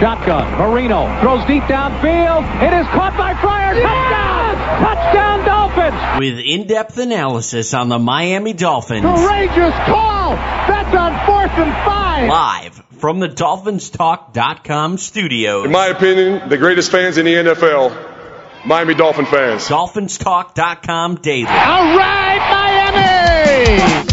Shotgun. Marino throws deep downfield. It is caught by Fryer. Touchdown! Touchdown Dolphins! With in-depth analysis on the Miami Dolphins. Courageous call! That's on 4th and 5! Live from the DolphinsTalk.com studios. In my opinion, the greatest fans in the NFL, Miami Dolphin fans. DolphinsTalk.com daily. All right, Miami!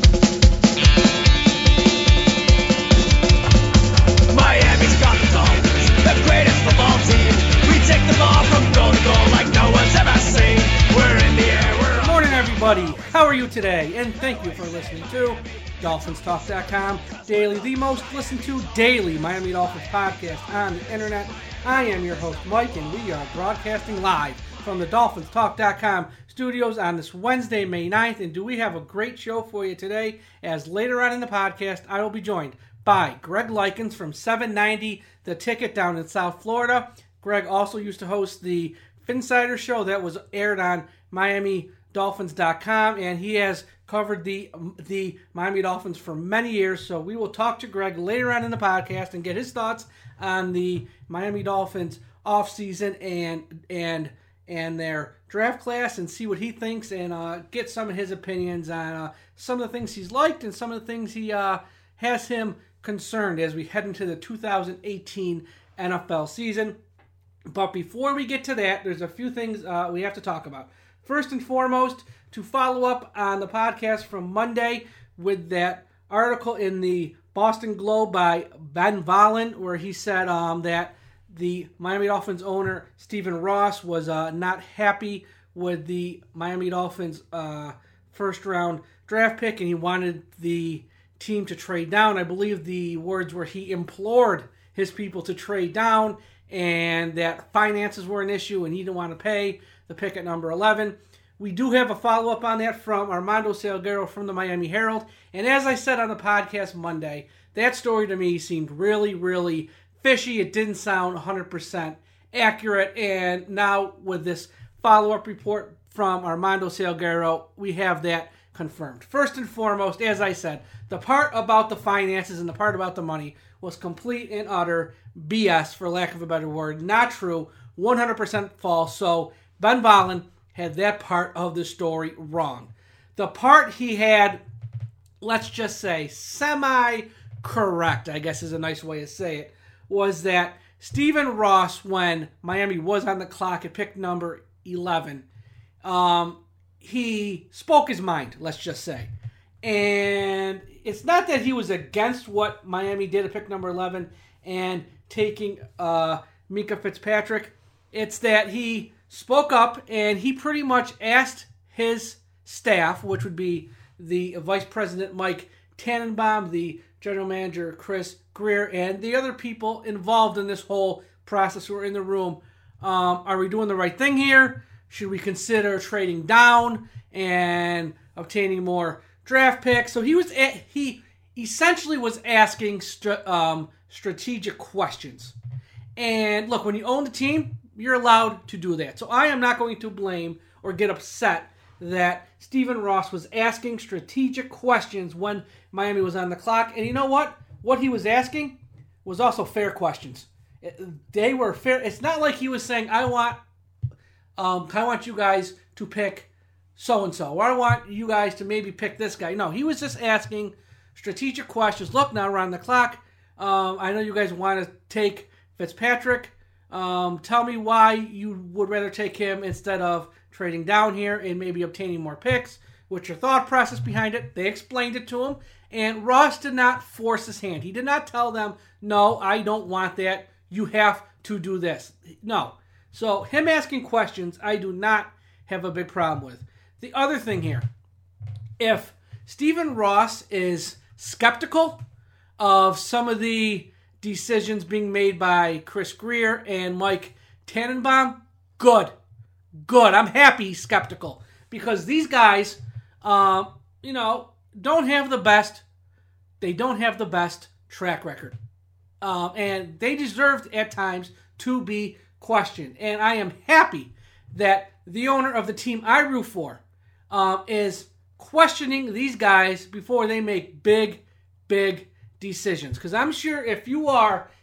Miami's got the Dolphins, the greatest football team. We take the ball from goal to goal like no one's ever seen. We're in the air, we're Good morning, everybody. How are you today? And thank you for listening to DolphinsTalk.com daily, the most listened to daily Miami Dolphins podcast on the internet. I am your host, Mike, and we are broadcasting live from the DolphinsTalk.com studios on this Wednesday, May 9th. And do we have a great show for you today, as later on in the podcast, I will be joined by Greg Likens from 790 The Ticket down in South Florida. Greg also used to host the Finsider show that was aired on MiamiDolphins.com, and he has covered the Miami Dolphins for many years. So we will talk to Greg later on in the podcast and get his thoughts on the Miami Dolphins offseason and their draft class, and see what he thinks, and get some of his opinions on some of the things he's liked and some of the things he has him concerned as we head into the 2018 NFL season. But before we get to that, there's a few things we have to talk about. First and foremost, to follow up on the podcast from Monday with that article in the Boston Globe by Ben Volin, where he said that the Miami Dolphins owner, Stephen Ross, was not happy with the Miami Dolphins first-round draft pick, and he wanted the team to trade down. I believe the words were he implored his people to trade down, and that finances were an issue, and he didn't want to pay the pick at number 11. We do have a follow-up on that from Armando Salguero from the Miami Herald. And as I said on the podcast Monday, that story to me seemed really, really fishy. It didn't sound 100% accurate. And now with this follow-up report from Armando Salguero, we have that confirmed. First and foremost, as I said, the part about the finances and the part about the money was complete and utter BS, for lack of a better word. Not true, 100% false. So Ben Volin had that part of the story wrong. The part he had, let's just say, semi-correct, I guess is a nice way to say it, was that Stephen Ross, when Miami was on the clock at pick number 11, he spoke his mind, let's just say. And it's not that he was against what Miami did at pick number 11 and taking Minkah Fitzpatrick. It's that he spoke up and he pretty much asked his staff, which would be the Vice President Mike Tannenbaum, the General Manager Chris Grier, and the other people involved in this whole process who were in the room. Are we doing the right thing here? Should we consider trading down and obtaining more draft picks? So he essentially was asking strategic questions. And look, when you own the team, you're allowed to do that. So I am not going to blame or get upset that Stephen Ross was asking strategic questions when Miami was on the clock. And you know what? What he was asking was also fair questions. They were fair. It's not like he was saying, I want you guys to pick so-and-so, or I want you guys to maybe pick this guy. No, he was just asking strategic questions. Look, now we're on the clock. I know you guys want to take Fitzpatrick. Tell me why you would rather take him instead of trading down here and maybe obtaining more picks. What's your thought process behind it? They explained it to him, and Ross did not force his hand. He did not tell them, no, I don't want that. You have to do this. No. So him asking questions, I do not have a big problem with. The other thing here, if Stephen Ross is skeptical of some of the decisions being made by Chris Grier and Mike Tannenbaum, good. I'm happy he's skeptical, because these guys, don't have the best. They don't have the best track record, and they deserved at times to be questioned. And I am happy that the owner of the team I root for is questioning these guys before they make big decisions. Because I'm sure if you are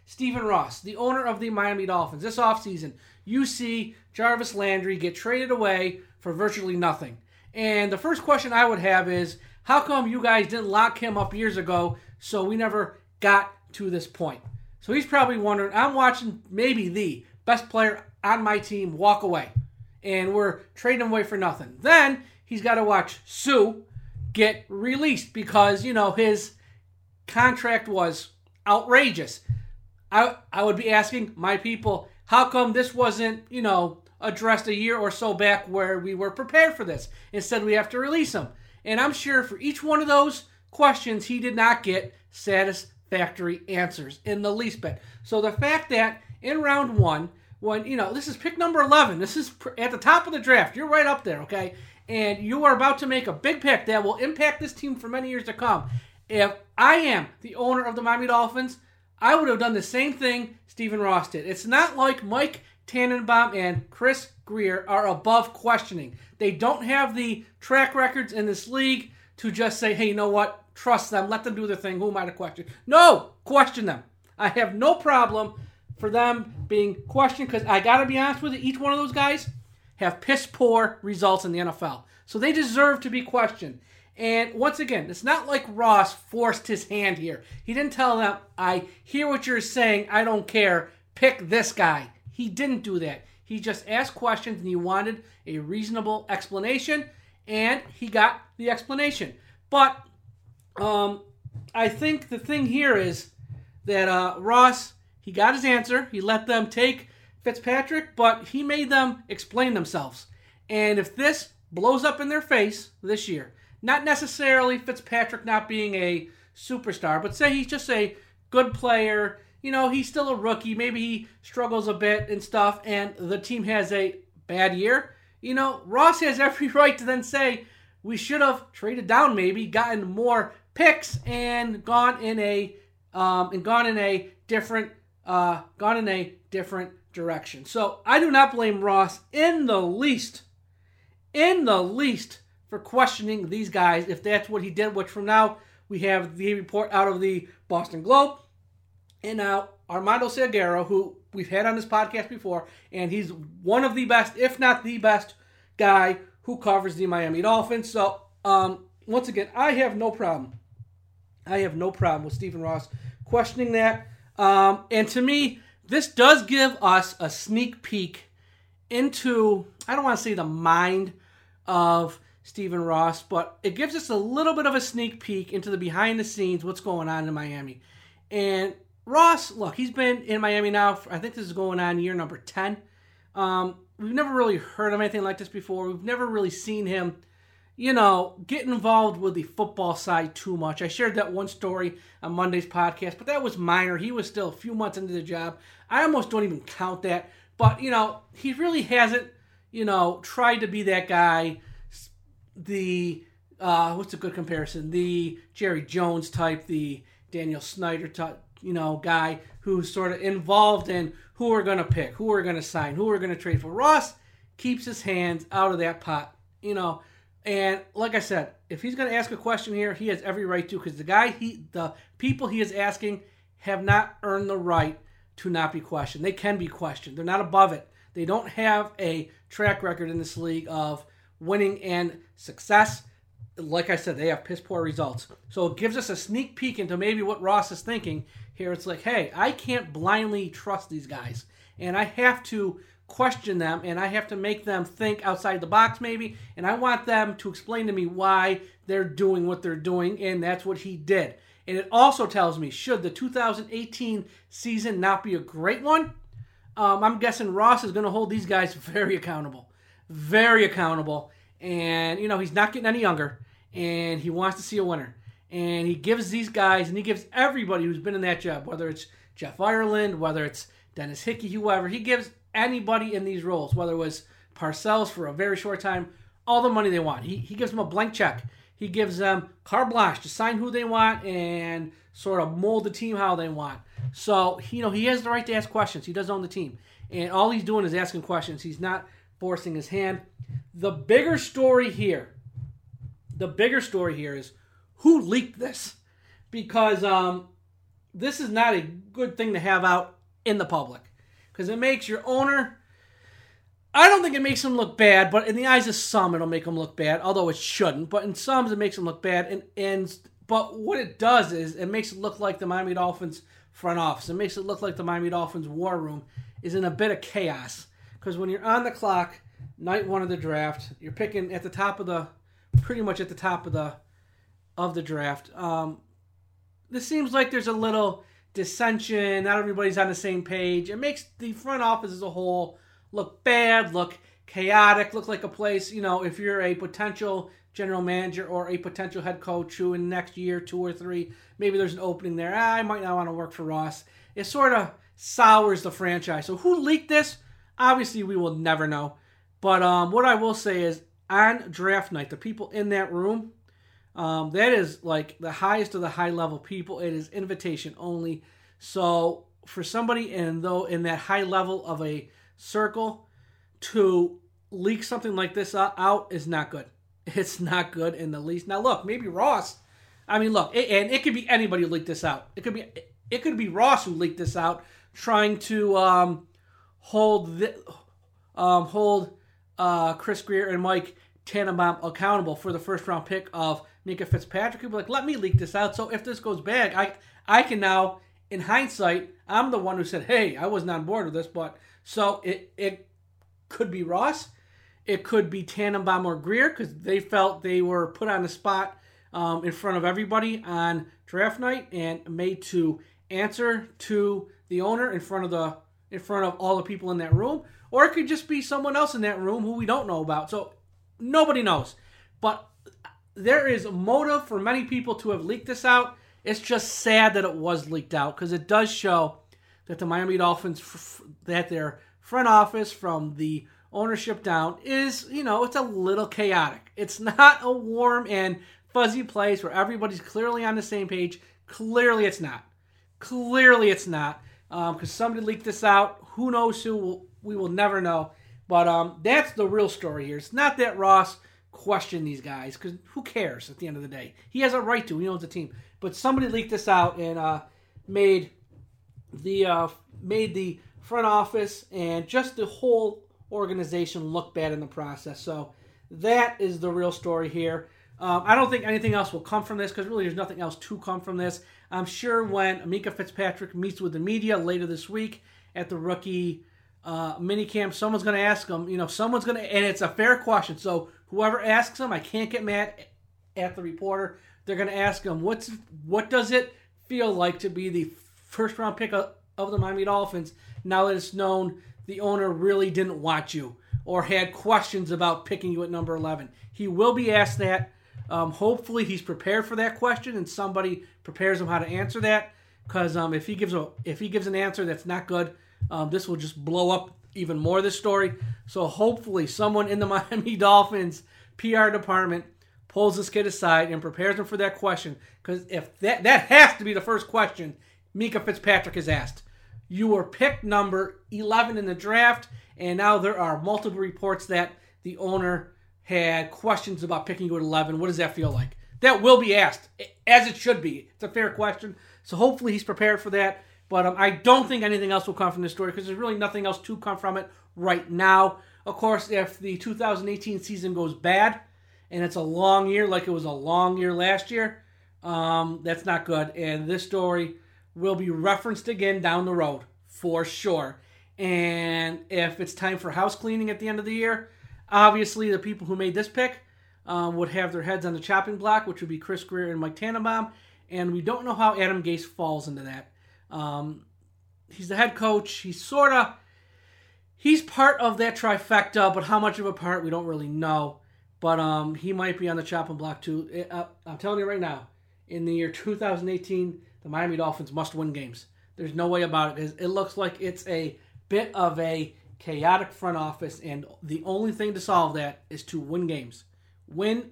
Stephen Ross, the owner of the Miami Dolphins, this offseason, you see Jarvis Landry get traded away for virtually nothing. And the first question I would have is, how come you guys didn't lock him up years ago so we never got to this point? So he's probably wondering, I'm watching maybe the best player on my team walk away, and we're trading him away for nothing. Then he's got to watch Sue get released because, his contract was outrageous. I would be asking my people, how come this wasn't, addressed a year or so back where we were prepared for this? Instead, we have to release him. And I'm sure for each one of those questions, he did not get satisfactory answers in the least bit. So the fact that in round one, when, this is pick number 11, this is at the top of the draft, you're right up there, okay? And you are about to make a big pick that will impact this team for many years to come. If I am the owner of the Miami Dolphins, I would have done the same thing Stephen Ross did. It's not like Mike Tannenbaum and Chris Grier are above questioning. They don't have the track records in this league to just say, hey, you know what? Trust them. Let them do their thing. Who am I to question? No! Question them. I have no problem for them being questioned because I got to be honest with you, each one of those guys have piss-poor results in the NFL. So they deserve to be questioned. And once again, it's not like Ross forced his hand here. He didn't tell them, I hear what you're saying, I don't care, pick this guy. He didn't do that. He just asked questions and he wanted a reasonable explanation, and he got the explanation. But I think the thing here is that Ross, he got his answer. He let them take Fitzpatrick, but he made them explain themselves. And if this blows up in their face this year, not necessarily Fitzpatrick not being a superstar, but say he's just a good player, he's still a rookie, maybe he struggles a bit and stuff, and the team has a bad year, Ross has every right to then say, we should have traded down maybe, gotten more picks, and gone in a different direction. So I do not blame Ross in the least for questioning these guys if that's what he did, which from now we have the report out of the Boston Globe, and now Armando Salguero, who we've had on this podcast before, and he's one of the best, if not the best guy who covers the Miami Dolphins. So once again, I have no problem with Stephen Ross questioning that. And to me, this does give us a sneak peek into, I don't want to say the mind of Stephen Ross, but it gives us a little bit of a sneak peek into the behind the scenes, what's going on in Miami. And Ross, look, he's been in Miami now, I think this is going on year number 10. We've never really heard of anything like this before. We've never really seen him, get involved with the football side too much. I shared that one story on Monday's podcast, but that was minor. He was still a few months into the job. I almost don't even count that. But, he really hasn't, tried to be that guy, what's a good comparison? The Jerry Jones type, the Daniel Snyder type, guy who's sort of involved in who we're going to pick, who we're going to sign, who we're going to trade for. Ross keeps his hands out of that pot, And like I said, if he's going to ask a question here, he has every right to, because the people he is asking have not earned the right to not be questioned. They can be questioned. They're not above it. They don't have a track record in this league of winning and success. Like I said, they have piss poor results. So it gives us a sneak peek into maybe what Ross is thinking here. It's like, hey, I can't blindly trust these guys, and I have to question them, and I have to make them think outside the box maybe, and I want them to explain to me why they're doing what they're doing, and that's what he did. And it also tells me, should the 2018 season not be a great one, I'm guessing Ross is going to hold these guys very accountable. Very accountable. And, he's not getting any younger, and he wants to see a winner. And he gives these guys, and he gives everybody who's been in that job, whether it's Jeff Ireland, whether it's Dennis Hickey, whoever, he gives anybody in these roles, whether it was Parcells for a very short time, all the money they want. He gives them a blank check. He gives them carte blanche to sign who they want and sort of mold the team how they want. So, he has the right to ask questions. He does own the team. And all he's doing is asking questions. He's not forcing his hand. The bigger story here is who leaked this. Because this is not a good thing to have out in the public because it makes your owner. I don't think it makes him look bad, but in the eyes of some, it'll make him look bad. Although it shouldn't, but in some, it makes him look bad. But what it does is it makes it look like the Miami Dolphins front office. It makes it look like the Miami Dolphins war room is in a bit of chaos. Because when you're on the clock, night one of the draft, you're picking at the top of the, pretty much at the top of the draft. This seems like there's a little dissension. Not everybody's on the same page. It makes the front office as a whole look bad, look chaotic, look like a place, if you're a potential general manager or a potential head coach who in the next year, 2 or 3, maybe there's an opening there. I might not want to work for Ross. It sort of sours the franchise. So who leaked this? Obviously, we will never know. But what I will say is on draft night, the people in that room, that is like the highest of the high-level people. It is invitation only. So for somebody in that high level of a circle to leak something like this out is not good. It's not good in the least. Now, look, maybe Ross. And it could be anybody who leaked this out. It could be Ross who leaked this out, trying to hold Chris Grier and Mike Tannenbaum accountable for the first round pick of Minkah Fitzpatrick. He'd be like, let me leak this out. So if this goes bad, I can now, in hindsight, I'm the one who said, hey, I wasn't on board with this. But so it could be Ross. It could be Tannenbaum or Grier because they felt they were put on the spot in front of everybody on draft night and made to answer to the owner in front of all the people in that room. Or it could just be someone else in that room who we don't know about. So nobody knows. But there is a motive for many people to have leaked this out. It's just sad that it was leaked out because it does show that the Miami Dolphins, that their front office from the ownership down is, it's a little chaotic. It's not a warm and fuzzy place where everybody's clearly on the same page. Clearly it's not. Because somebody leaked this out. Who knows who? We will never know. But that's the real story here. It's not that Ross questioned these guys, because who cares at the end of the day? He has a right to. He owns the team. But somebody leaked this out and made the front office and just the whole organization look bad in the process. So that is the real story here. I don't think anything else will come from this because really there's nothing else to come from this. I'm sure when Minkah Fitzpatrick meets with the media later this week at the rookie minicamp, someone's going to ask him, and it's a fair question. So whoever asks him, I can't get mad at the reporter. They're going to ask him, what does it feel like to be the first round pick of the Miami Dolphins now that it's known the owner really didn't want you or had questions about picking you at number 11. He will be asked that. Hopefully he's prepared for that question and somebody prepares him how to answer that. Because if he gives an answer that's not good, this will just blow up even more, this story. So hopefully someone in the Miami Dolphins PR department pulls this kid aside and prepares him for that question. Because if that has to be the first question Minkah Fitzpatrick is asked. You were picked number 11 in the draft, and now there are multiple reports that the owner had questions about picking you at 11. What does that feel like? That will be asked, as it should be. It's a fair question. So hopefully he's prepared for that. But I don't think anything else will come from this story because there's really nothing else to come from it right now. Of course, if the 2018 season goes bad and it's a long year like it was a long year last year, that's not good. And this story will be referenced again down the road for sure. And if it's time for house cleaning at the end of the year, obviously the people who made this pick would have their heads on the chopping block, which would be Chris Grier and Mike Tannenbaum. And we don't know how Adam Gase falls into that. He's the head coach. He's part of that trifecta, but how much of a part we don't really know. But he might be on the chopping block too. I'm telling you right now, in the year 2018, the Miami Dolphins must win games. There's no way about it. It looks like it's a bit of a chaotic front office, and the only thing to solve that is to win games. Win,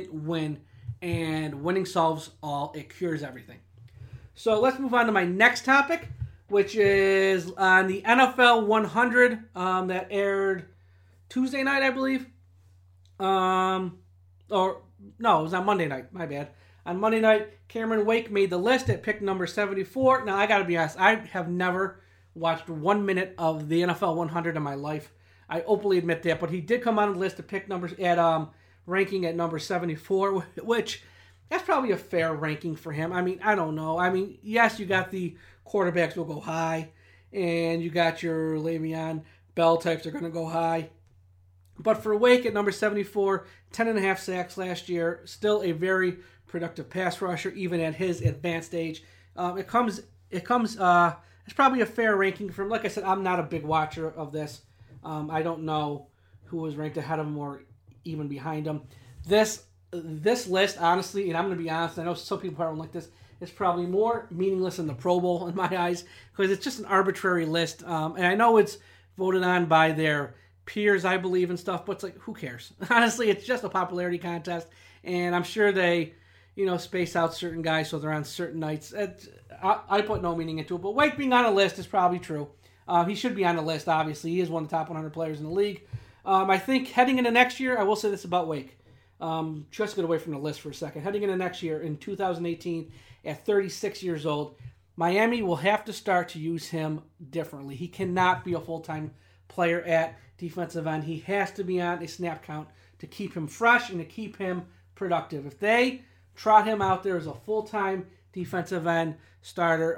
and winning solves all. It cures everything. So let's move on to my next topic, which is on the NFL 100 that aired Tuesday night, I believe. It was on Monday night. My bad. On Monday night, Cameron Wake made the list at pick number 74. Now, I got to be honest, I have never watched 1 minute of the NFL 100 in my life. I openly admit that, but he did come on the list to pick numbers at ranking at number 74, which that's probably a fair ranking for him. I mean, I don't know. I mean, yes, you got the quarterbacks will go high, and you got your Le'Veon Bell types are going to go high. But for Wake at number 74, 10.5 sacks last year, still a very productive pass rusher, even at his advanced age. It's probably a fair ranking for him. Like I said, I'm not a big watcher of this. I don't know who was ranked ahead of him or even behind him. This list, honestly, and I'm going to be honest, I know some people probably don't like this, it's probably more meaningless than the Pro Bowl in my eyes because it's just an arbitrary list. And I know it's voted on by their peers, I believe, and stuff, but it's like, who cares? Honestly, it's just a popularity contest, and I'm sure they, space out certain guys so they're on certain nights. I put no meaning into it, but Wake being on a list is probably true. He should be on the list, obviously. He is one of the top 100 players in the league. I think heading into next year, I will say this about Wake. Just get away from the list for a second. Heading into next year, in 2018, at 36 years old, Miami will have to start to use him differently. He cannot be a full-time player at defensive end. He has to be on a snap count to keep him fresh and to keep him productive. If they trot him out there as a full-time defensive end starter,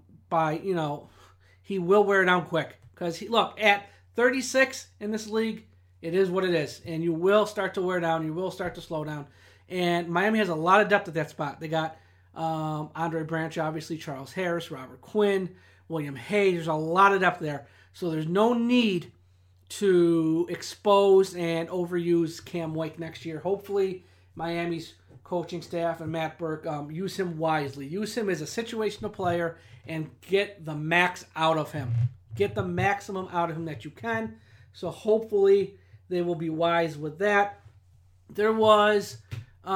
he will wear down quick. Because, look, at 36 in this league, it is what it is. And you will start to wear down. You will start to slow down. And Miami has a lot of depth at that spot. They got Andre Branch, obviously, Charles Harris, Robert Quinn, William Hayes. There's a lot of depth there. So there's no need to expose and overuse Cam Wake next year. Hopefully, Miami's coaching staff and Matt Burke use him wisely. Use him as a situational player and get the max out of him. Get the maximum out of him that you can. So hopefully they will be wise with that. There was the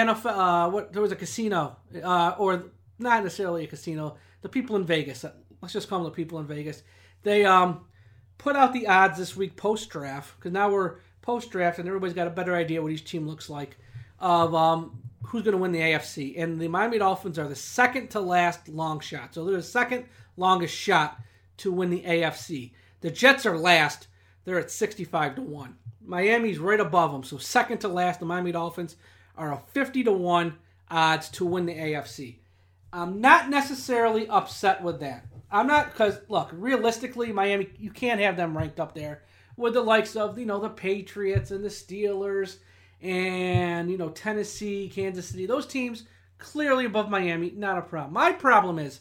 NFL. There was a casino, or not necessarily a casino. The people in Vegas. Let's just call them the people in Vegas. They put out the odds this week post-draft, because now we're post-draft and everybody's got a better idea what each team looks like, of who's going to win the AFC. And the Miami Dolphins are the second to last long shot. So they're the second longest shot to win the AFC. The Jets are last. They're at 65-1. Miami's right above them. So second to last, the Miami Dolphins are a 50-1 odds to win the AFC. I'm not necessarily upset with that. I'm not, because, look, realistically, Miami, you can't have them ranked up there with the likes of, the Patriots and the Steelers and, Tennessee, Kansas City. Those teams clearly above Miami, not a problem. My problem is,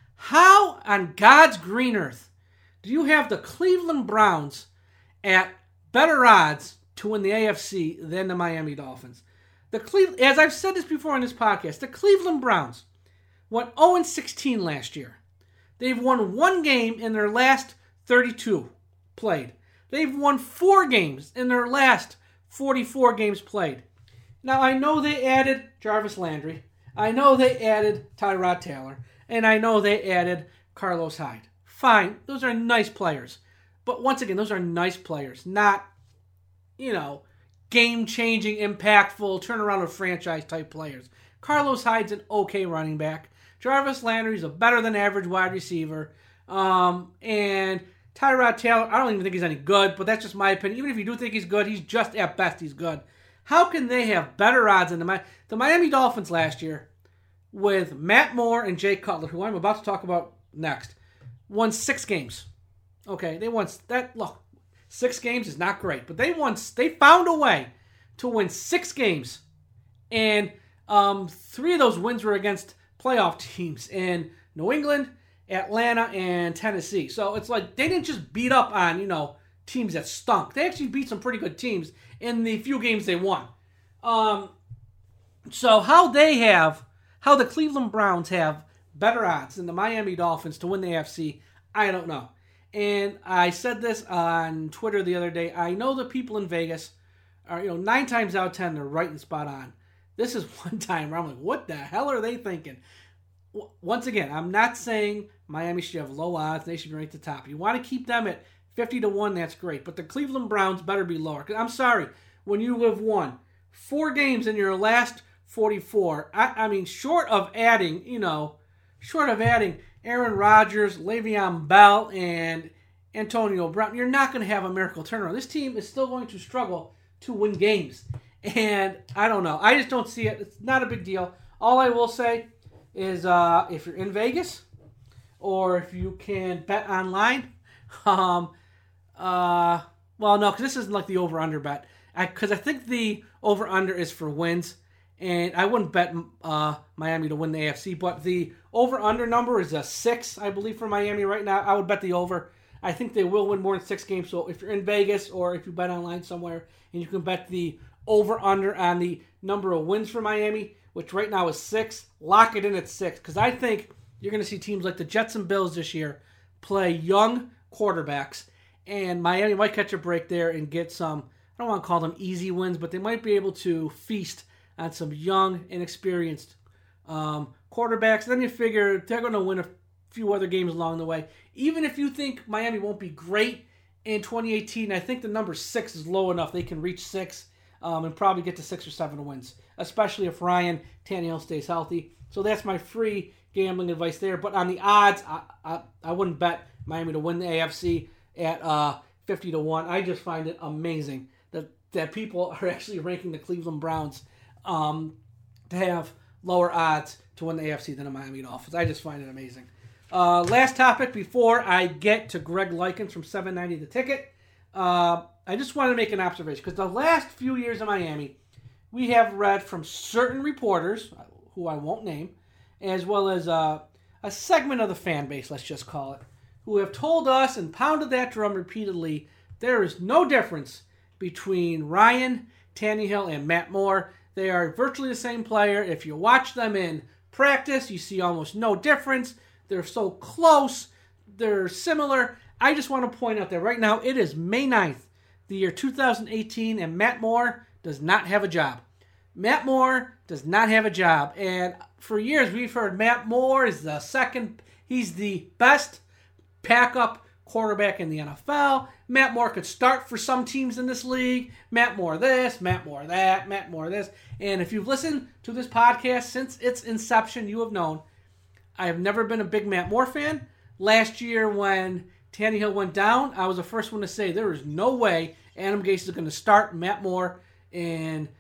how on God's green earth do you have the Cleveland Browns at better odds to win the AFC than the Miami Dolphins? As I've said this before on this podcast, the Cleveland Browns went 0-16 last year. They've won one game in their last 32 played. They've won 4 games in their last 44 games played. Now, I know they added Jarvis Landry. I know they added Tyrod Taylor. And I know they added Carlos Hyde. Fine, those are nice players. But once again, those are nice players, not, game-changing, impactful, turn-around-a-franchise-type players. Carlos Hyde's an okay running back. Jarvis Landry's a better-than-average wide receiver. And Tyrod Taylor, I don't even think he's any good, but that's just my opinion. Even if you do think he's good, he's just, at best, he's good. How can they have better odds than the Miami Dolphins last year with Matt Moore and Jay Cutler, who I'm about to talk about next, won 6 games. Okay, they won that. Look, 6 games is not great, but they found a way to win 6 games, and 3 of those wins were against playoff teams in New England, Atlanta, and Tennessee. So it's like they didn't just beat up on teams that stunk. They actually beat some pretty good teams in the few games they won. So how the Cleveland Browns have better odds than the Miami Dolphins to win the AFC, I don't know. And I said this on Twitter the other day. I know the people in Vegas are, 9 times out of 10, they're right and spot on. This is one time where I'm like, what the hell are they thinking? Once again, I'm not saying Miami should have low odds. They should be ranked at the top. You want to keep them at 50-1, that's great. But the Cleveland Browns better be lower. 'Cause I'm sorry, when you have won 4 games in your last 44. I mean, short of adding Aaron Rodgers, Le'Veon Bell, and Antonio Brown, you're not going to have a miracle turnaround. This team is still going to struggle to win games. And I don't know. I just don't see it. It's not a big deal. All I will say is if you're in Vegas or if you can bet online, well, no, because this isn't like the over-under bet. Because I think the over-under is for wins. And I wouldn't bet Miami to win the AFC, but the over-under number is a 6, I believe, for Miami right now. I would bet the over. I think they will win more than 6 games. So if you're in Vegas or if you bet online somewhere and you can bet the over-under on the number of wins for Miami, which right now is 6, lock it in at 6. Because I think you're going to see teams like the Jets and Bills this year play young quarterbacks. And Miami might catch a break there and get some, I don't want to call them easy wins, but they might be able to feast on some young, inexperienced quarterbacks. Then you figure they're going to win a few other games along the way. Even if you think Miami won't be great in 2018, I think the number 6 is low enough. They can reach 6 and probably get to 6 or 7 wins, especially if Ryan Tannehill stays healthy. So that's my free gambling advice there. But on the odds, I wouldn't bet Miami to win the AFC at 50-1. I just find it amazing that people are actually ranking the Cleveland Browns to have lower odds to win the AFC than the Miami Dolphins. I just find it amazing. Last topic before I get to Greg Likens from 790 The Ticket. I just wanted to make an observation because the last few years in Miami, we have read from certain reporters, who I won't name, as well as a segment of the fan base, let's just call it, who have told us and pounded that drum repeatedly, there is no difference between Ryan Tannehill and Matt Moore. They are virtually the same player. If you watch them in practice, you see almost no difference. They're so close. They're similar. I just want to point out that right now it is May 9th, the year 2018, and Matt Moore does not have a job. Matt Moore does not have a job. And for years we've heard Matt Moore is he's the best backup quarterback in the NFL. Matt Moore could start for some teams in this league. Matt Moore this, Matt Moore that, Matt Moore this. And if you've listened to this podcast since its inception, you have known I have never been a big Matt Moore fan. Last year when Tannehill went down, I was the first one to say there is no way Adam Gase is going to start Matt Moore in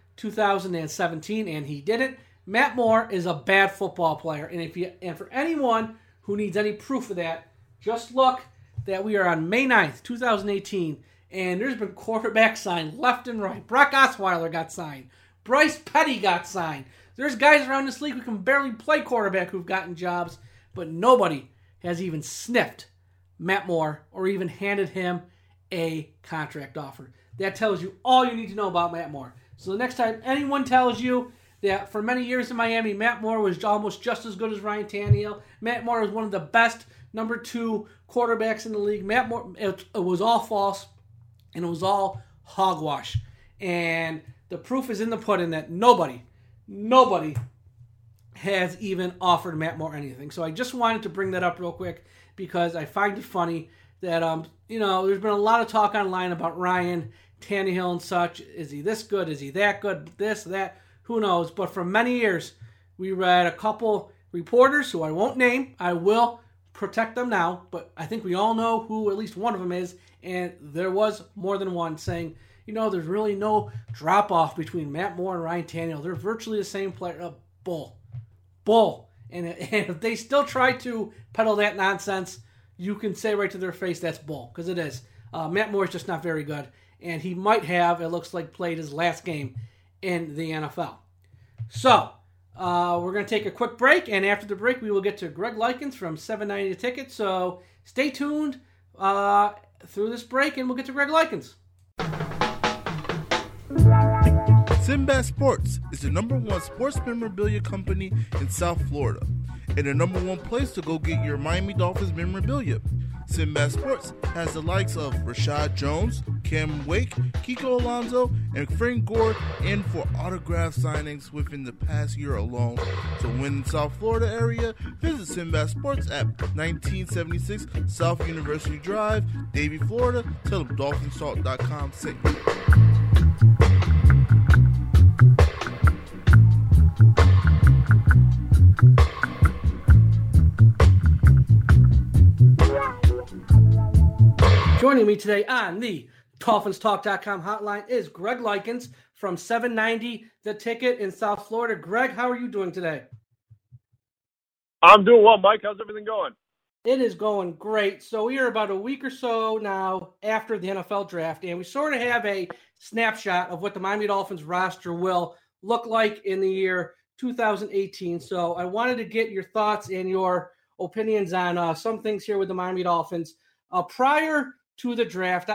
2017, and he didn't. Matt Moore is a bad football player, and for anyone who needs any proof of that, just look that we are on May 9th, 2018, and there's been quarterbacks signed left and right. Brock Osweiler got signed. Bryce Petty got signed. There's guys around this league who can barely play quarterback who've gotten jobs, but nobody has even sniffed Matt Moore or even handed him a contract offer. That tells you all you need to know about Matt Moore. So the next time anyone tells you that for many years in Miami, Matt Moore was almost just as good as Ryan Tannehill, Matt Moore was one of the best number 2 quarterbacks in the league. Matt Moore, it was all false, and it was all hogwash. And the proof is in the pudding that nobody has even offered Matt Moore anything. So I just wanted to bring that up real quick because I find it funny that, there's been a lot of talk online about Ryan Tannehill and such. Is he this good? Is he that good? This, that, who knows? But for many years, we read a couple reporters who I won't name. I will protect them now, but I think we all know who at least one of them is, and there was more than one saying, there's really no drop-off between Matt Moore and Ryan Tannehill. They're virtually the same player. Bull. And if they still try to peddle that nonsense, you can say right to their face that's bull, because it is. Matt Moore is just not very good, and he might have, it looks like, played his last game in the NFL. So, we're going to take a quick break, and after the break, we will get to Greg Likens from 790 The Ticket. So, stay tuned through this break, and we'll get to Greg Likens. Sinbad Sports is the #1 sports memorabilia company in South Florida and the #1 place to go get your Miami Dolphins memorabilia. Sinbad Sports has the likes of Rashad Jones, Cam Wake, Kiko Alonso, and Frank Gore in for autograph signings within the past year alone. So when in South Florida area, visit Sinbad Sports at 1976 South University Drive, Davie, Florida. Tell them DolphinsTalk.com sent you. Joining me today on the DolphinsTalk.com hotline is Greg Likens from 790 The Ticket in South Florida. Greg, how are you doing today? I'm doing well, Mike. How's everything going? It is going great. So we are about a week or so now after the NFL draft, and we sort of have a snapshot of what the Miami Dolphins roster will look like in the year 2018. So I wanted to get your thoughts and your opinions on some things here with the Miami Dolphins. Prior to the draft,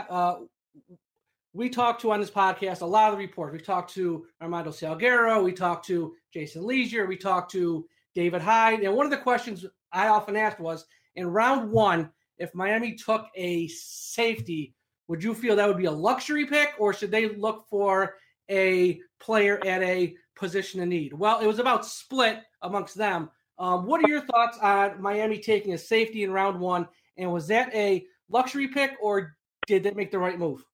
we talked to on this podcast a lot of the reports. We talked to Armando Salguero, we talked to Jason Leisure, we talked to David Hyde. And one of the questions I often asked was, in round one, if Miami took a safety, would you feel that would be a luxury pick, or should they look for a player at a position of need? Well, it was about split amongst them. What are your thoughts on Miami taking a safety in round one? And was that a luxury pick, or did they make the right move?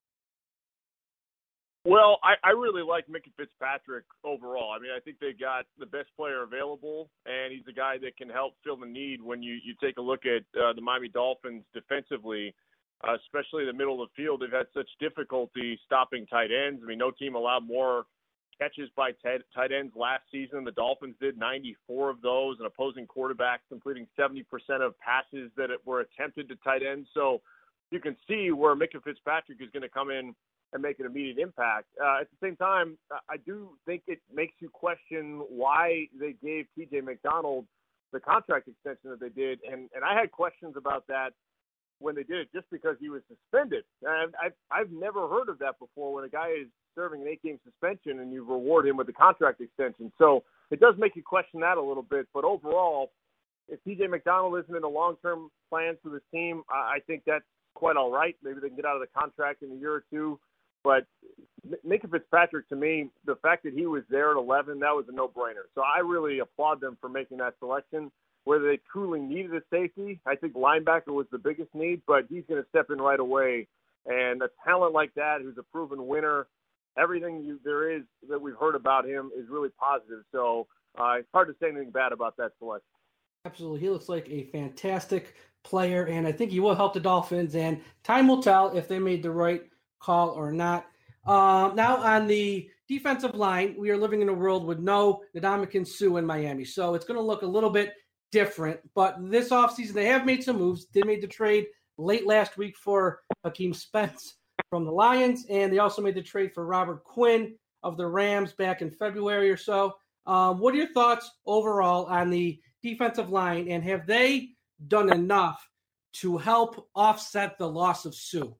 Well, I really like Minkah Fitzpatrick overall. I mean, I think they got the best player available, and he's a guy that can help fill the need when you take a look at the Miami Dolphins defensively, especially the middle of the field. They've had such difficulty stopping tight ends. I mean, no team allowed more catches by tight ends last season. The Dolphins did 94 of those, and opposing quarterbacks completing 70% of passes that were attempted to tight ends. So you can see where Minkah Fitzpatrick is going to come in and make an immediate impact. At the same time, I do think it makes you question why they gave T.J. McDonald the contract extension that they did. And I had questions about that when they did it, just because he was suspended. And I've never heard of that before, when a guy is serving an 8-game suspension and you reward him with a contract extension. So it does make you question that a little bit. But overall, if T.J. McDonald isn't in the long-term plans for this team, I think that's quite all right. Maybe they can get out of the contract in a year or two. But Minkah Fitzpatrick, to me, the fact that he was there at 11, that was a no-brainer. So I really applaud them for making that selection. Whether they truly needed a safety, I think linebacker was the biggest need, but he's going to step in right away. And a talent like that, who's a proven winner, everything there is that we've heard about him is really positive. So it's hard to say anything bad about that selection. Absolutely. He looks like a fantastic player, and I think he will help the Dolphins, and time will tell if they made the right call or not. Now on the defensive line, we are living in a world with no Ndamukong Suh in Miami, so it's going to look a little bit different. But this offseason, they have made some moves. They made the trade late last week for Hakeem Spence from the Lions, and they also made the trade for Robert Quinn of the Rams back in February or so. What are your thoughts overall on the defensive line, and have they done enough to help offset the loss of Suh?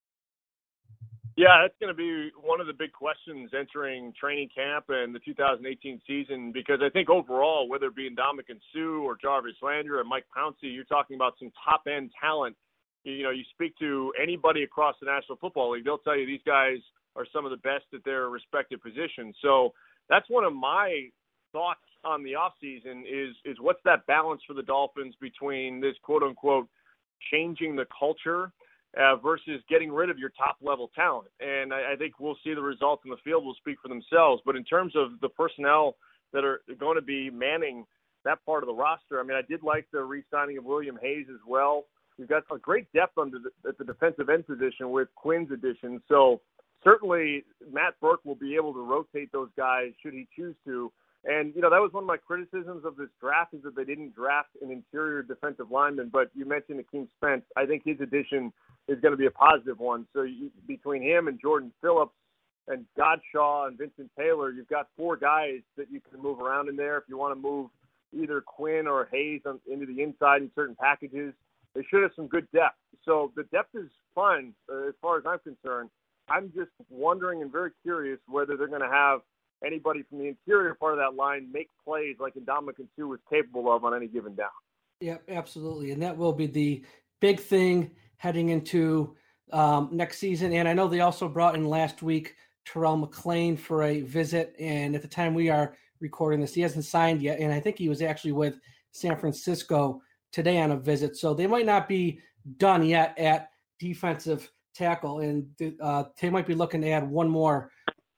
Yeah, that's going to be one of the big questions entering training camp and the 2018 season, because I think overall, whether it be Ndamukong Suh or Jarvis Landry or Mike Pouncey, you're talking about some top-end talent. You know, you speak to anybody across the National Football League, they'll tell you these guys are some of the best at their respective positions. So that's one of my thoughts on the offseason is what's that balance for the Dolphins between this quote-unquote changing the culture versus getting rid of your top-level talent. And I think we'll see the results in the field will speak for themselves. But in terms of the personnel that are going to be manning that part of the roster, I mean, I did like the re-signing of William Hayes as well. We've got a great depth at the defensive end position with Quinn's addition. So certainly Matt Burke will be able to rotate those guys should he choose to. And, you know, that was one of my criticisms of this draft, is that they didn't draft an interior defensive lineman. But you mentioned Hakeem Spence. I think his addition is going to be a positive one. So between him and Jordan Phillips and Godshaw and Vincent Taylor, you've got 4 guys that you can move around in there. If you want to move either Quinn or Hayes into the inside in certain packages, they should have some good depth. So the depth is fun as far as I'm concerned. I'm just wondering and very curious whether they're going to have anybody from the interior part of that line make plays like Ndamukong Suh was capable of on any given down. Yeah, absolutely. And that will be the big thing heading into next season. And I know they also brought in last week Terrell McClain for a visit. And at the time we are recording this, he hasn't signed yet. And I think he was actually with San Francisco today on a visit. So they might not be done yet at defensive tackle. And they might be looking to add one more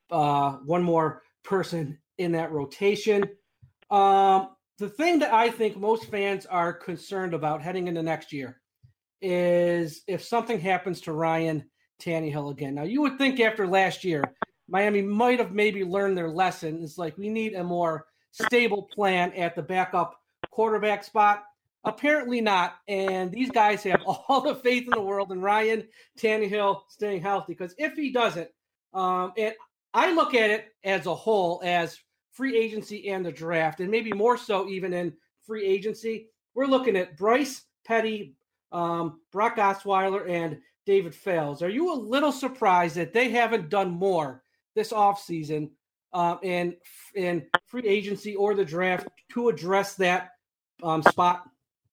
person in that rotation. The thing that I think most fans are concerned about heading into next year is if something happens to Ryan Tannehill again. Now, you would think after last year, Miami might have maybe learned their lesson. It's like we need a more stable plan at the backup quarterback spot. Apparently not, and these guys have all the faith in the world in Ryan Tannehill staying healthy, because if he doesn't, and I look at it as a whole as free agency and the draft, and maybe more so even in free agency, we're looking at Bryce Petty, Brock Osweiler, and David Fales. Are you a little surprised that they haven't done more this offseason in free agency or the draft to address that spot?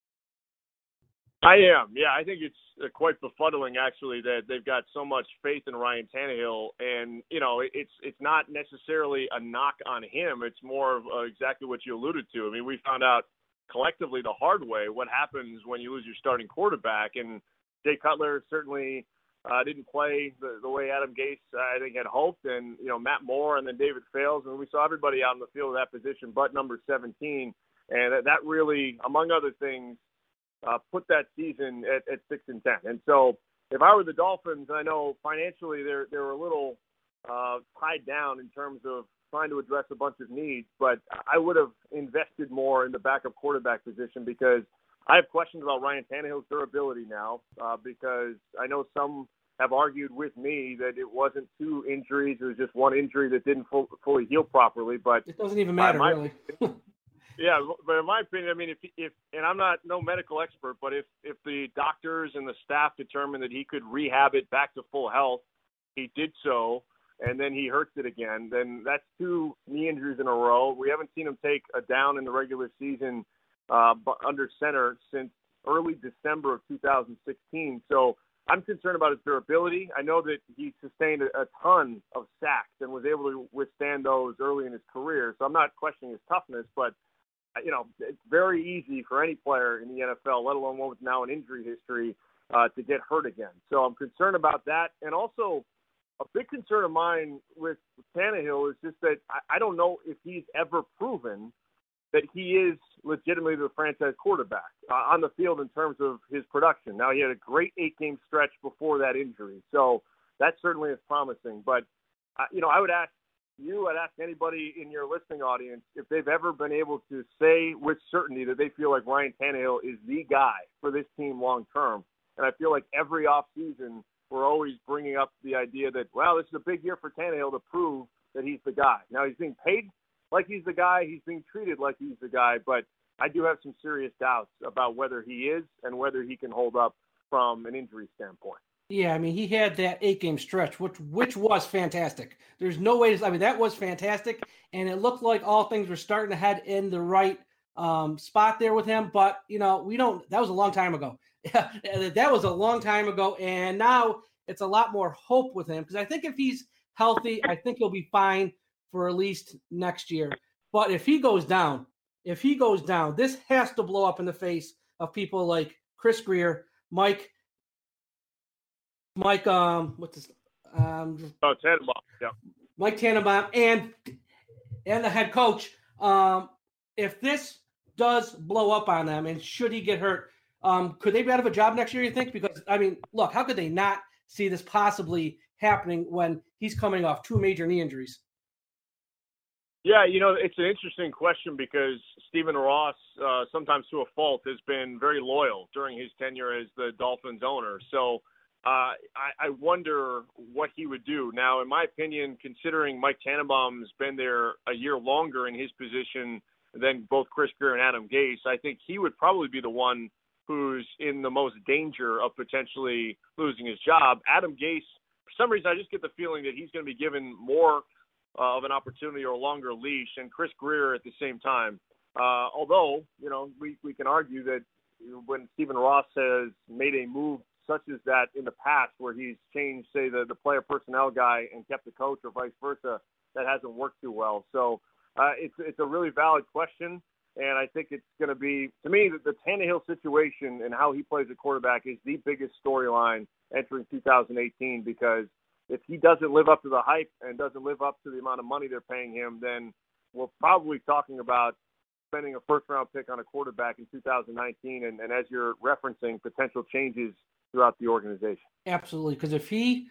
I am. Yeah, I think it's quite befuddling, actually, that they've got so much faith in Ryan Tannehill. And, it's not necessarily a knock on him. It's more of exactly what you alluded to. I mean, we found out collectively the hard way what happens when you lose your starting quarterback. And Jay Cutler certainly didn't play the way Adam Gase, I think, had hoped. And, Matt Moore and then David Fales. And we saw everybody out in the field of that position but number 17. And that really, among other things, put that season at 6-10. And so if I were the Dolphins, I know financially they were a little tied down in terms of trying to address a bunch of needs, but I would have invested more in the backup quarterback position, because I have questions about Ryan Tannehill's durability now, because I know some have argued with me that it wasn't 2 injuries, it was just 1 injury that didn't fully heal properly. But it doesn't even matter, really. Yeah, but in my opinion, I mean, if and I'm not no medical expert, but if the doctors and the staff determined that he could rehab it back to full health, he did so, and then he hurts it again, then that's 2 knee injuries in a row. We haven't seen him take a down in the regular season under center since early December of 2016. So I'm concerned about his durability. I know that he sustained a ton of sacks and was able to withstand those early in his career, so I'm not questioning his toughness, but it's very easy for any player in the NFL, let alone one with now an injury history, to get hurt again. So I'm concerned about that. And also a big concern of mine with Tannehill is just that I don't know if he's ever proven that he is legitimately the franchise quarterback on the field in terms of his production. Now, he had a great 8-game stretch before that injury, so that certainly is promising. But, I would ask you, I'd ask anybody in your listening audience if they've ever been able to say with certainty that they feel like Ryan Tannehill is the guy for this team long term. And I feel like every offseason we're always bringing up the idea that, well, this is a big year for Tannehill to prove that he's the guy. Now, he's being paid like he's the guy. He's being treated like he's the guy. But I do have some serious doubts about whether he is and whether he can hold up from an injury standpoint. Yeah, I mean, he had that 8-game stretch, which was fantastic. There's no way that was fantastic, and it looked like all things were starting to head in the right spot there with him. But, that was a long time ago. That was a long time ago, and now it's a lot more hope with him, because I think if he's healthy, I think he'll be fine for at least next year. But if he goes down, this has to blow up in the face of people like Chris Grier, Mike, what's his? Tannenbaum. Yeah. Mike Tannenbaum and the head coach. If this does blow up on them, and should he get hurt, could they be out of a job next year, you think? Because, I mean, look, how could they not see this possibly happening when he's coming off 2 major knee injuries? Yeah, it's an interesting question, because Stephen Ross, sometimes to a fault, has been very loyal during his tenure as the Dolphins owner. So I wonder what he would do. Now, in my opinion, considering Mike Tannenbaum's been there a year longer in his position than both Chris Grier and Adam Gase, I think he would probably be the one who's in the most danger of potentially losing his job. Adam Gase, for some reason, I just get the feeling that he's going to be given more of an opportunity or a longer leash, and Chris Grier at the same time. Although, we can argue that when Stephen Ross has made a move such as that in the past, where he's changed, say, the player personnel guy and kept the coach, or vice versa, that hasn't worked too well. So it's a really valid question, and I think it's going to be, to me, the Tannehill situation and how he plays at quarterback is the biggest storyline entering 2018, because if he doesn't live up to the hype and doesn't live up to the amount of money they're paying him, then we're probably talking about spending a first-round pick on a quarterback in 2019, and as you're referencing, potential changes throughout the organization. Absolutely, because if he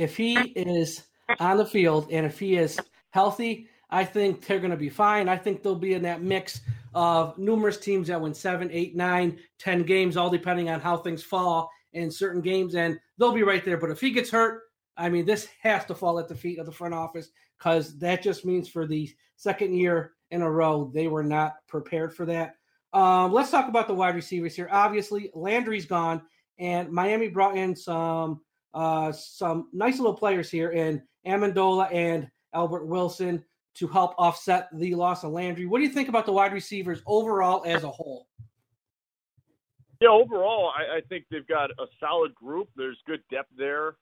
is on the field and if he is healthy, I think they're going to be fine. I think they'll be in that mix of numerous teams that win 7, 8, 9, 10 games, all depending on how things fall in certain games, and they'll be right there. But if he gets hurt, I mean, this has to fall at the feet of the front office, because that just means for the second year in a row, they were not prepared for that. Let's talk about the wide receivers here. Obviously, Landry's gone, and Miami brought in some nice little players here in Amendola and Albert Wilson to help offset the loss of Landry. What do you think about the wide receivers overall as a whole? Yeah, overall, I think they've got a solid group. There's good depth there.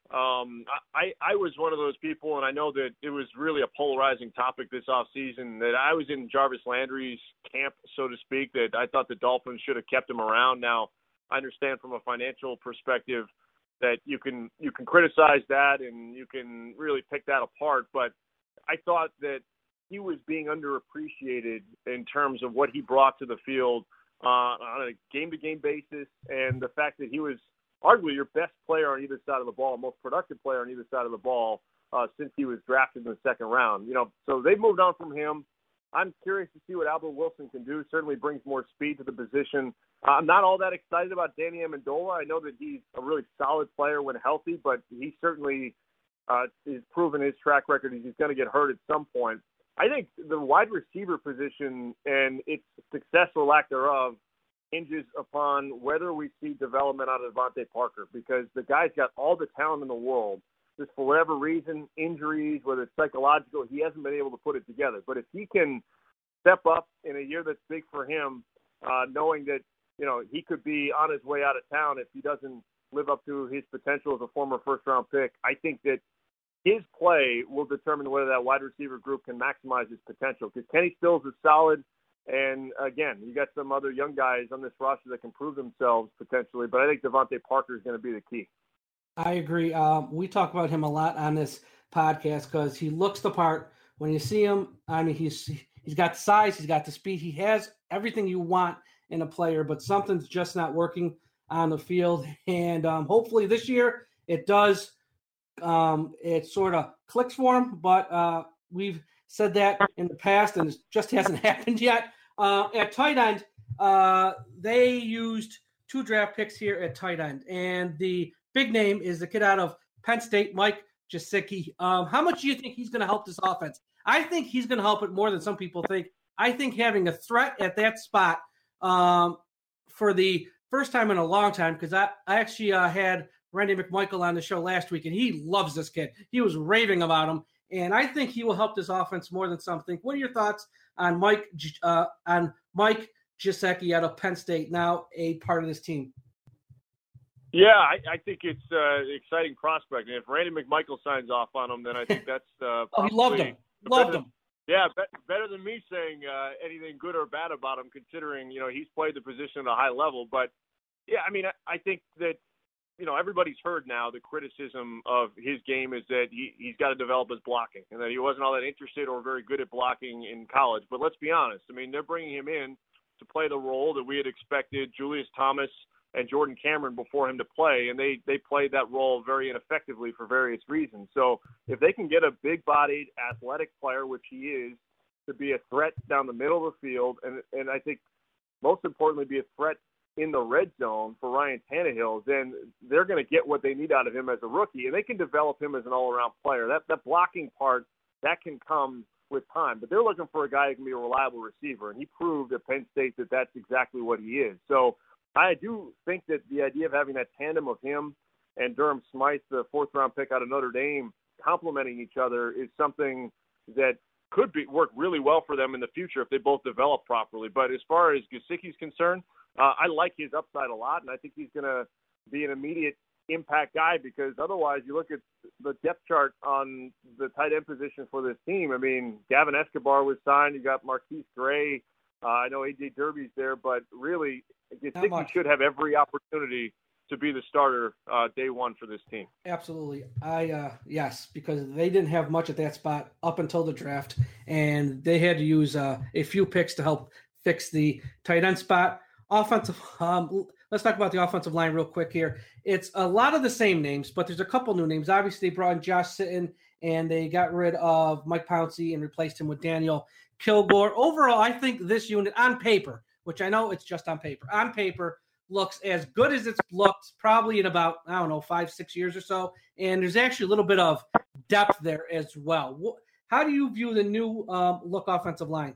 I was one of those people, and I know that it was really a polarizing topic this offseason, that I was in Jarvis Landry's camp, so to speak, that I thought the Dolphins should have kept him around. Now, I understand from a financial perspective that you can criticize that and you can really pick that apart, but I thought that he was being underappreciated in terms of what he brought to the field on a game-to-game basis, and the fact that he was arguably your best player on either side of the ball, most productive player on either side of the ball since he was drafted in the second round. So they've moved on from him. I'm curious to see what Albert Wilson can do. Certainly brings more speed to the position. I'm not all that excited about Danny Amendola. I know that he's a really solid player when healthy, but he certainly has proven his track record. He's going to get hurt at some point. I think the wide receiver position and its success or lack thereof hinges upon whether we see development out of Devontae Parker, because the guy's got all the talent in the world. Just for whatever reason, injuries, whether it's psychological, he hasn't been able to put it together. But if he can step up in a year that's big for him, knowing that, he could be on his way out of town if he doesn't live up to his potential as a former first-round pick, I think that his play will determine whether that wide receiver group can maximize his potential, because Kenny Stills is solid. And again, you got some other young guys on this roster that can prove themselves potentially, but I think Devontae Parker is going to be the key. I agree. We talk about him a lot on this podcast because he looks the part. When you see him, I mean, he's got the size, he's got the speed, he has everything you want in a player, but something's just not working on the field. And hopefully this year it does. It sort of clicks for him, but we've said that in the past, and it just hasn't happened yet. At tight end, they used 2 draft picks here at tight end, and the big name is the kid out of Penn State, Mike Gesicki. How much do you think he's going to help this offense? I think he's going to help it more than some people think. I think having a threat at that spot for the first time in a long time, because I actually had Randy McMichael on the show last week, and he loves this kid. He was raving about him, and I think he will help this offense more than something. What are your thoughts on Mike Gesicki out of Penn State, now a part of this team? Yeah, I think it's an exciting prospect, and if Randy McMichael signs off on him, then I think that's he loved him. Loved him. Yeah, better than me saying anything good or bad about him, considering he's played the position at a high level. But yeah, I mean, I think that everybody's heard now the criticism of his game is that he's got to develop his blocking, and that he wasn't all that interested or very good at blocking in college. But let's be honest. I mean, they're bringing him in to play the role that we had expected Julius Thomas and Jordan Cameron before him to play, and they played that role very ineffectively for various reasons. So if they can get a big-bodied, athletic player, which he is, to be a threat down the middle of the field, and I think most importantly be a threat in the red zone for Ryan Tannehill, then they're going to get what they need out of him as a rookie, and they can develop him as an all-around player. That blocking part, that can come with time, but they're looking for a guy who can be a reliable receiver, and he proved at Penn State that that's exactly what he is. So I do think that the idea of having that tandem of him and Durham Smythe, the 4th-round pick out of Notre Dame, complementing each other is something that could work really well for them in the future if they both develop properly. But as far as Gesicki's concerned, I like his upside a lot, and I think he's going to be an immediate impact guy, because otherwise you look at the depth chart on the tight end position for this team. I mean, Gavin Escobar was signed. You got Marquise Gray. I know A.J. Derby's there, but really Gesicki should have every opportunity to be the starter day one for this team. Absolutely. Yes, because they didn't have much at that spot up until the draft, and they had to use a few picks to help fix the tight end spot. Offensive, let's talk about the offensive line real quick here. It's a lot of the same names, but there's a couple new names. Obviously, they brought in Josh Sitton, and they got rid of Mike Pouncey and replaced him with Daniel Kilgore. Overall, I think this unit on paper, which I know it's just on paper looks as good as it's looked probably in about, 5-6 years or so. And there's actually a little bit of depth there as well. How do you view the new look offensive line?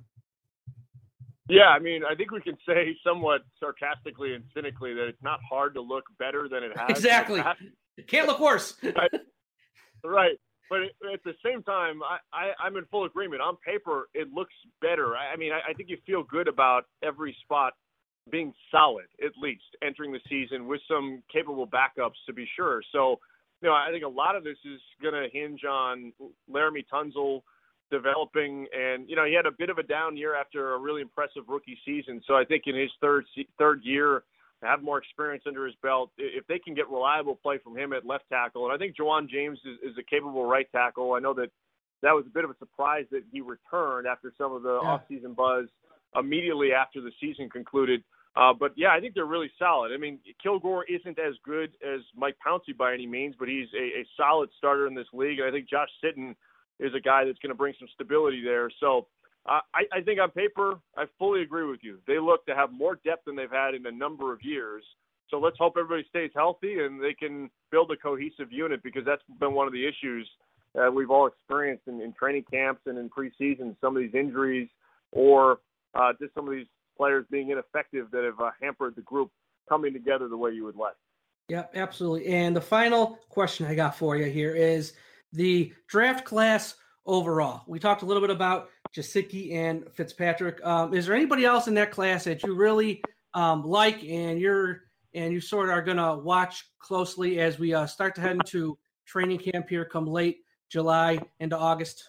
Yeah, I mean, I think we can say somewhat sarcastically and cynically that it's not hard to look better than it has. Exactly. It can't look worse. Right. But at the same time, I'm in full agreement. On paper, it looks better. I mean, I think you feel good about every spot being solid, at least, entering the season with some capable backups to be sure. So, I think a lot of this is going to hinge on Laremy Tunsil developing. And, he had a bit of a down year after a really impressive rookie season. So I think in his third year, have more experience under his belt, if they can get reliable play from him at left tackle. And I think Juwan James is a capable right tackle. I know that was a bit of a surprise that he returned after some of the offseason buzz immediately after the season concluded. But yeah, I think they're really solid. I mean, Kilgore isn't as good as Mike Pouncey by any means, but he's a solid starter in this league. And I think Josh Sitton is a guy that's going to bring some stability there. So I think on paper, I fully agree with you. They look to have more depth than they've had in a number of years. So let's hope everybody stays healthy and they can build a cohesive unit, because that's been one of the issues we've all experienced in training camps and in preseason. Some of these injuries or just some of these players being ineffective that have hampered the group coming together the way you would like. Yeah, absolutely. And the final question I got for you here is the draft class overall. We talked a little bit about Gesicki and Fitzpatrick. Is there anybody else in that class that you really like and you sort of are going to watch closely as we start to head into training camp here come late July into August?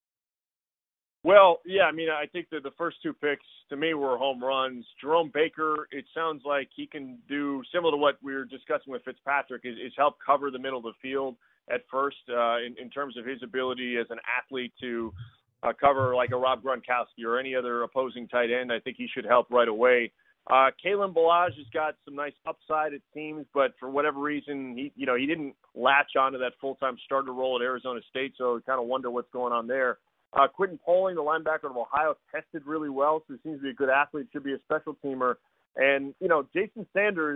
Well, yeah, I mean, I think that the first two picks to me were home runs. Jerome Baker, it sounds like he can do similar to what we were discussing with Fitzpatrick, is help cover the middle of the field at first in terms of his ability as an athlete to cover like a Rob Gronkowski or any other opposing tight end. I think he should help right away. Kalen Ballage has got some nice upside, it seems, but for whatever reason, he didn't latch onto that full-time starter role at Arizona State, so kind of wonder what's going on there. Quentin Poling, the linebacker of Ohio, tested really well, so he seems to be a good athlete, should be a special teamer. And, Jason Sanders,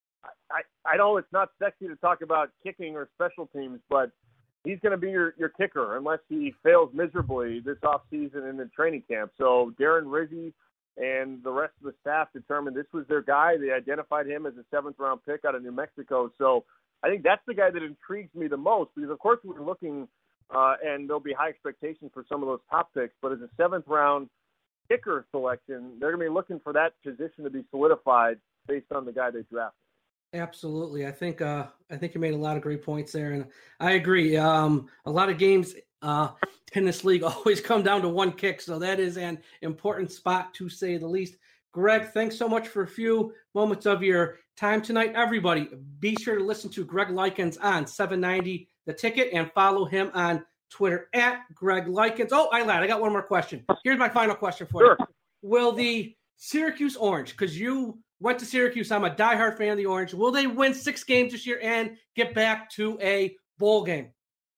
I know it's not sexy to talk about kicking or special teams, but he's going to be your kicker unless he fails miserably this offseason in the training camp. So Darren Rizzi and the rest of the staff determined this was their guy. They identified him as a seventh-round pick out of New Mexico. So I think that's the guy that intrigues me the most, because, of course, we're looking and there'll be high expectations for some of those top picks. But as a seventh-round kicker selection, they're going to be looking for that position to be solidified based on the guy they drafted. Absolutely. I think you made a lot of great points there, and I agree. A lot of games in this league always come down to one kick, so that is an important spot to say the least. Greg, thanks so much for a few moments of your time tonight. Everybody, be sure to listen to Greg Likens on 790 The Ticket and follow him on Twitter at Greg Likens. Oh, I lied. I got one more question. Here's my final question for you. Will the Syracuse Orange, because you went to Syracuse, I'm a diehard fan of the Orange, will they win 6 games this year and get back to a bowl game?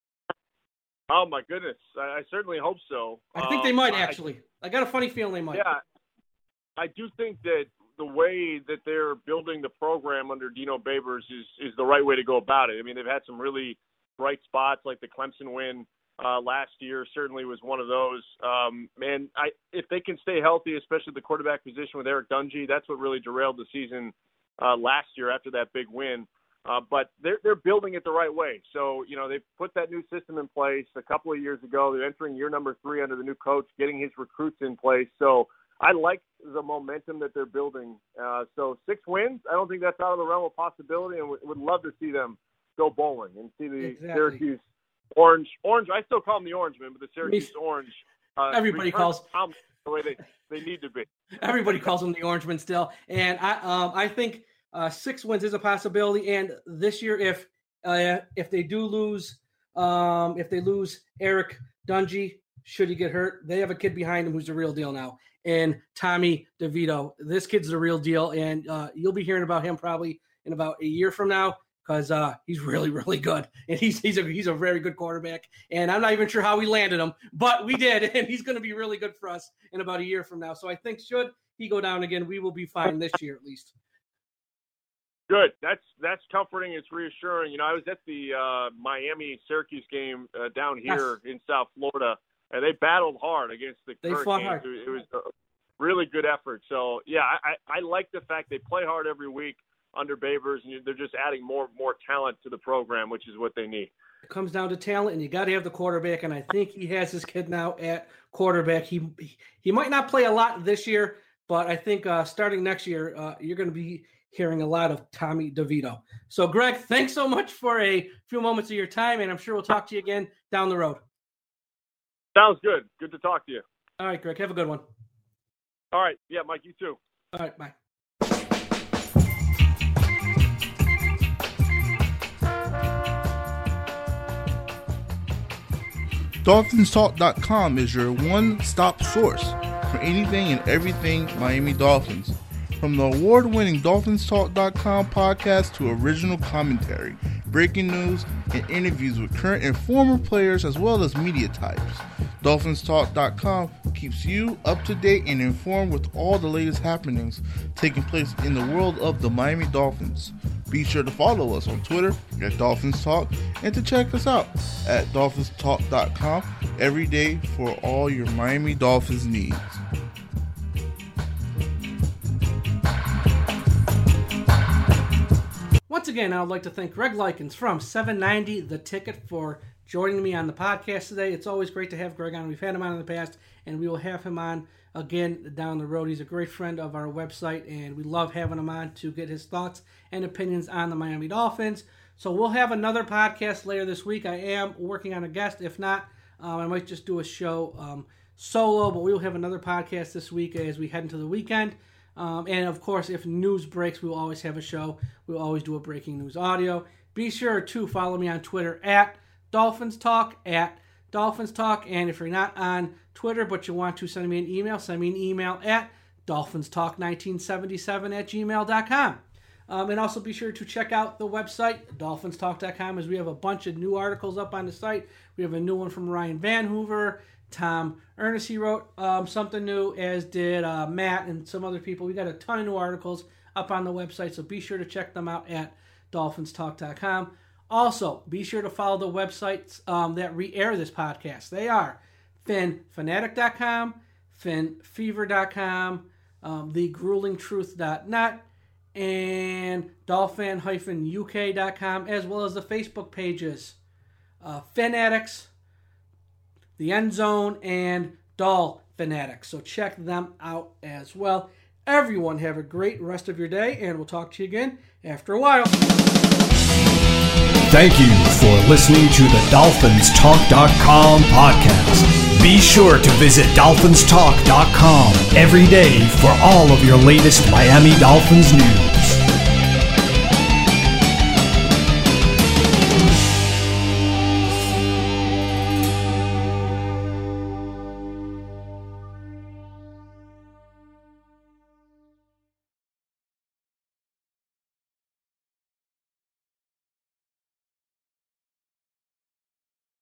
Oh, my goodness. I certainly hope so. I think they might, actually. I got a funny feeling they might. Yeah. I do think that the way that they're building the program under Dino Babers is the right way to go about it. I mean, they've had some really bright spots, like the Clemson win last year certainly was one of those. And if they can stay healthy, especially the quarterback position with Eric Dungy, that's what really derailed the season last year after that big win. But they're building it the right way. So, they've put that new system in place a couple of years ago. They're entering year number 3 under the new coach, getting his recruits in place. So I like the momentum that they're building. So 6 wins, I don't think that's out of the realm of possibility, and would love to see them go bowling and see the Syracuse Orange. I still call them the Orangemen, but the Syracuse Orange. Everybody calls the way they need to be. Everybody calls them the Orangemen still, and I think 6 wins is a possibility. And this year, if they do lose, if they lose Eric Dungy, should he get hurt. They have a kid behind him who's the real deal now, and Tommy DeVito. This kid's the real deal, and you'll be hearing about him probably in about a year from now because he's really, really good, and he's a very good quarterback. And I'm not even sure how we landed him, but we did, and he's going to be really good for us in about a year from now. So I think should he go down again, we will be fine this year at least. Good. That's comforting. It's reassuring. I was at the Miami-Syracuse game down here in South Florida, and they battled hard against the Hurricanes. It was a really good effort. So, yeah, I like the fact they play hard every week under Babers, and they're just adding more talent to the program, which is what they need. It comes down to talent, and you got to have the quarterback, and I think he has his kid now at quarterback. He might not play a lot this year, but I think starting next year, you're going to be hearing a lot of Tommy DeVito. So, Greg, thanks so much for a few moments of your time, and I'm sure we'll talk to you again down the road. Sounds good. Good to talk to you. All right, Greg, have a good one. All right. Yeah, Mike, you too. All right, bye. DolphinsTalk.com is your one-stop source for anything and everything Miami Dolphins. From the award-winning DolphinsTalk.com podcast to original commentary, breaking news, and interviews with current and former players as well as media types. DolphinsTalk.com keeps you up to date and informed with all the latest happenings taking place in the world of the Miami Dolphins. Be sure to follow us on Twitter at Dolphins Talk and to check us out at DolphinsTalk.com every day for all your Miami Dolphins needs. Once again, I would like to thank Greg Likens from 790 The Ticket for joining me on the podcast today. It's always great to have Greg on. We've had him on in the past, and we will have him on again down the road. He's a great friend of our website, and we love having him on to get his thoughts and opinions on the Miami Dolphins. So we'll have another podcast later this week. I am working on a guest. If not, I might just do a show solo, but we will have another podcast this week as we head into the weekend. And, of course, if news breaks, we will always have a show. We will always do a breaking news audio. Be sure to follow me on Twitter at Dolphins Talk, at Dolphins Talk. And if you're not on Twitter but you want to send me an email at dolphinstalk1977@gmail.com. And also be sure to check out the website, dolphinstalk.com, as we have a bunch of new articles up on the site. We have a new one from Ryan Van Hoover. Tom Ernest, he wrote something new, as did Matt and some other people. We got a ton of new articles up on the website, so be sure to check them out at dolphinstalk.com. Also, be sure to follow the websites that re-air this podcast. They are FinFanatic.com, FinFever.com, TheGruelingTruth.net, and Dolphin-UK.com, as well as the Facebook pages, Fanatics, The End Zone, and Doll Fanatics. So check them out as well. Everyone have a great rest of your day, and we'll talk to you again after a while. Thank you for listening to the DolphinsTalk.com podcast. Be sure to visit DolphinsTalk.com every day for all of your latest Miami Dolphins news.